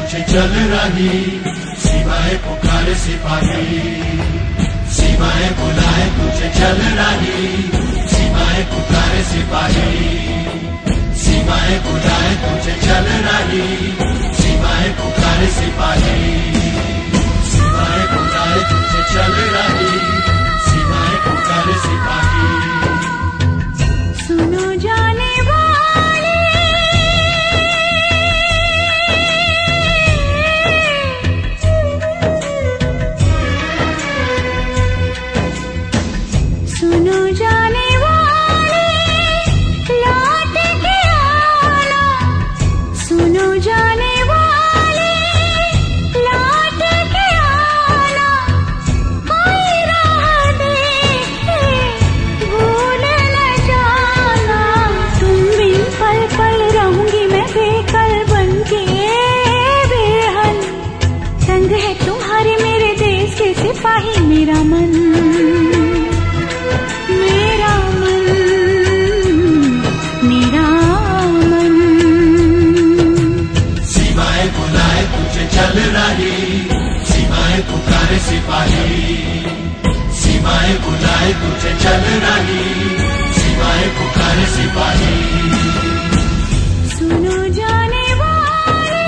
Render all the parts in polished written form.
तुझे चल रही, सीमाएं पुकारे सिपाही, सीमाएं बुलाए तुझे चल रही, सीमाएं पुकारे सिपाही, सीमाएं बुलाए तुझे चल रही, सीमाएं पुकारे सिपाही, सीमाएं बुलाए तुझे चल रही, सीमाएं पुकारे सिपाही। सुनो जाने वाले, सुनो जाने वाले, लौट के आना, सुनो जाने वाले, लौट के आना, कोई राह देखे भूल न जाना, तुम बिन पल पल रहूंगी मैं बेकल बनके बेहन, तंग है तुम्हारे मेरे देश के सिपाही, मेरा मन, मेरा मन, मेरा मन। सीमाएं बुलाए तुझे चल रही, सीमाएं पुकारे सिपाही, सीमाएं बुलाए तुझे चल रही, सीमाएं पुकारे सिपाही। सुनो जाने वाले,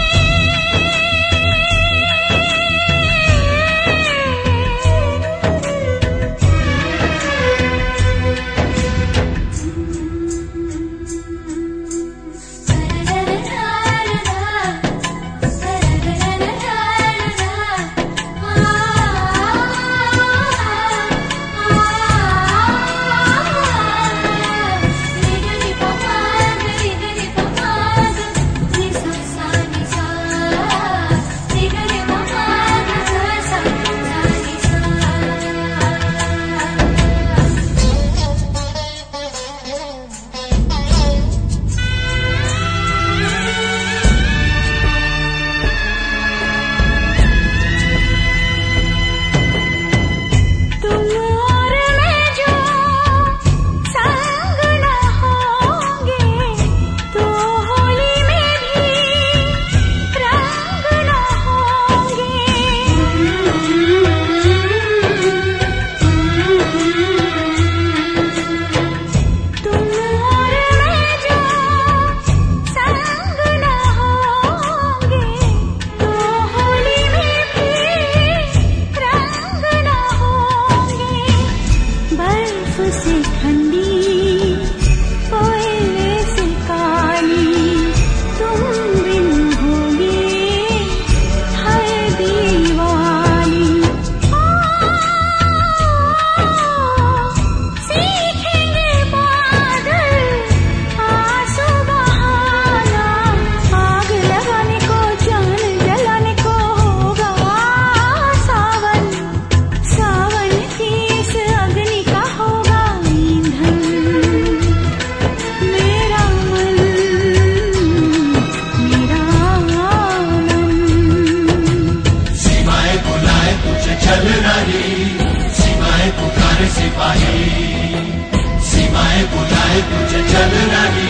सीमाएं बुलाए तुझे चल रही,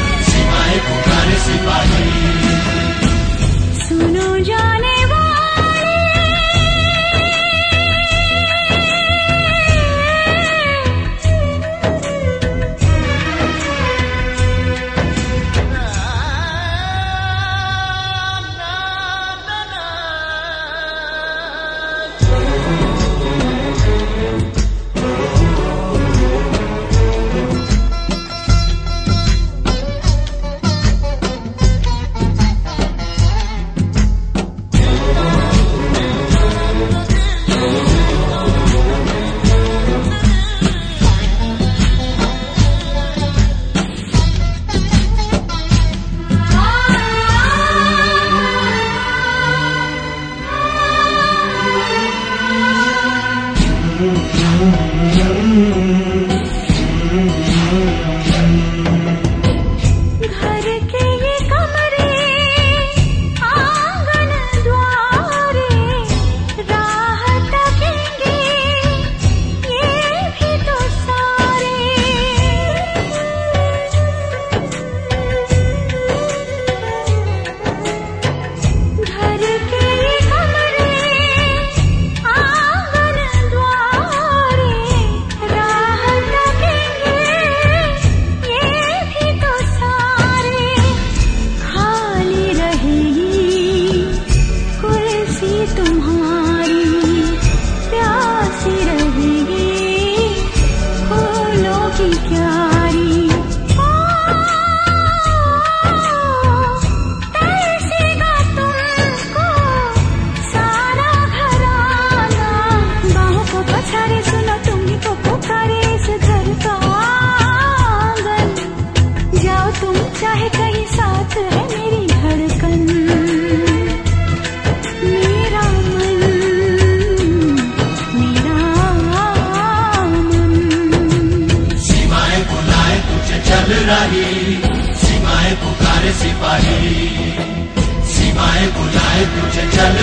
सीमाएं पुकारे सिपाही। सुनो जाने वाले, की क्यारी तरसेगा तुमको सारा घराना। बाहों को पछाड़े सुनो तुम्ही को पुकारे इस घर का आंगन। जाओ तुम चाहे कहीं साथ है मेरी धड़कन। मेरा मन मेरा मन। सीमाएं बुलाए तुझे चल रही, सीमाएं पुकारे सिपाही। सीमाएं बुलाए तुझे चल